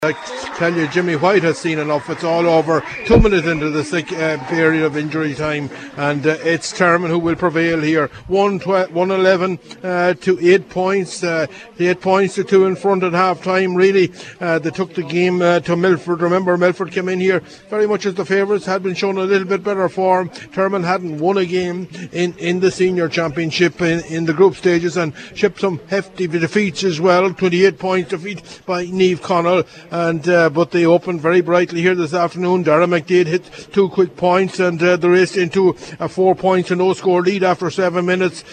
I tell you, Jimmy White has seen enough. It's all over. 2 minutes into the period of injury time, and it's Termon who will prevail here. 111 to 8 points. The 8 points to 2 in front at half time. Really, they took the game to Milford. Remember, Milford came in here very much as the favourites, had been shown a little bit better form. Termon hadn't won a game in the senior championship in the group stages, and shipped some hefty defeats as well. 28 points defeat by Niamh Connell. And but they opened very brightly here this afternoon. Dara McDade hit 2 quick points, and they raced into a 4 points to no score lead after 7 minutes.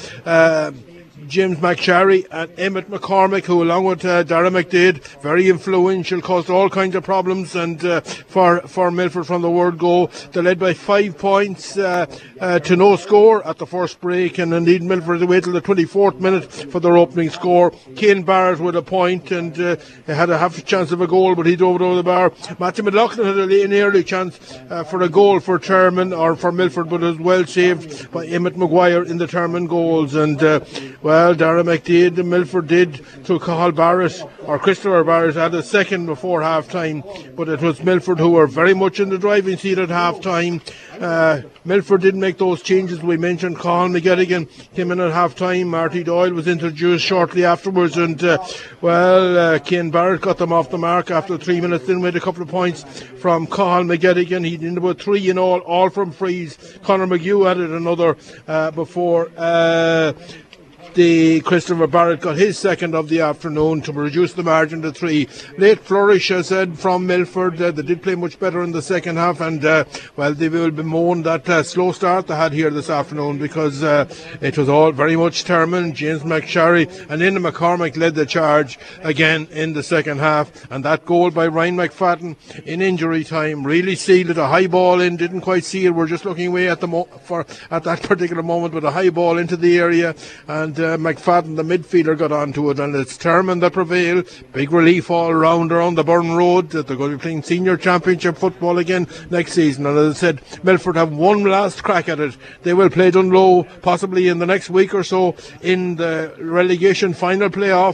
James McSharry and Emmett McCormick, who along with Dara McDade, very influential, caused all kinds of problems, and for Milford from the word go. They led by 5 points to no score at the first break, and indeed Milford waited till the 24th minute for their opening score. Cian Barrett with a point, and they had a half a chance of a goal, but he drove it over the bar. Matthew McLaughlin had an early chance for a goal for Termon, or for Milford, but it was well saved by Emmett Maguire in the Termon goals. And well, Dara McDade, Milford did, through Cathal Barrett, or Christopher Barrett, had a second before half time, but it was Milford who were very much in the driving seat at half time. Milford didn't make those changes we mentioned. Cathal McGettigan came in at half time. Marty Doyle was introduced shortly afterwards, and Cian Barrett got them off the mark after 3 minutes. Then made a couple of points from Cathal McGettigan. He did about 3 in all from frees. Conor McHugh added another before Christopher Barrett got his second of the afternoon to reduce the margin to 3. Late flourish, I said, from Milford. They did play much better in the second half, and they will bemoan that slow start they had here this afternoon, because it was all very much Termon. James McSharry and Ian McCormick led the charge again in the second half, and that goal by Ryan McFadden in injury time really sealed it. A high ball in, didn't quite see it. We're just looking away at that particular moment, with a high ball into the area, and McFadden, the midfielder, got onto it, and it's Termon that prevail. Big relief all round around the Burn Road that they're going to be playing senior championship football again next season. And as I said, Milford have one last crack at it. They will play Dunloe possibly in the next week or so in the relegation final playoff,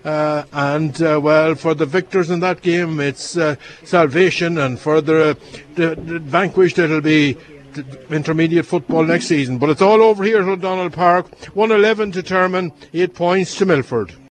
for the victors in that game it's salvation, and for the vanquished it'll be intermediate football next season. But it's all over here at O'Donnell Park. 111 to Termon, 8 points to Milford.